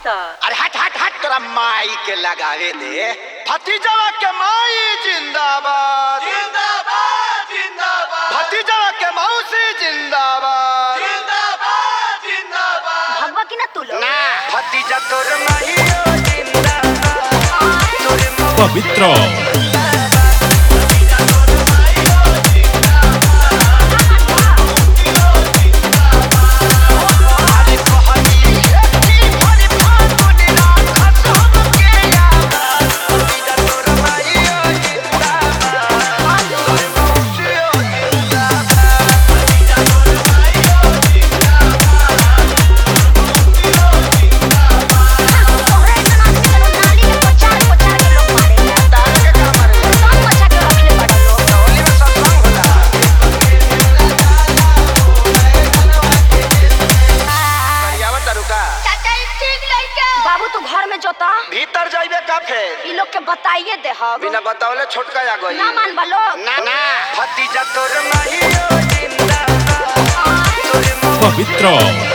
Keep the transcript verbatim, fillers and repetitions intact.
तो अरे हट हट हट तोरा माई के लगावे दे। भतीजवा के माई जिंदाबाद जिंदाबाद जिंदाबाद भतीजवा के मौसी जिंदाबाद जिंदाबाद जिंदाबाद। भगवा की ना तू लोग ना भतीजा तोर माईयो जिंदाबाद तोर पवित्र बाबू तू घर में जोता भीतर जाइबे का फेर इ लोग के बताइए दे हम बिना बतावले छोटका आ गई ना मान बा लोग ना ना भतीजा तोर माईयो जिंदाबाद पवित्र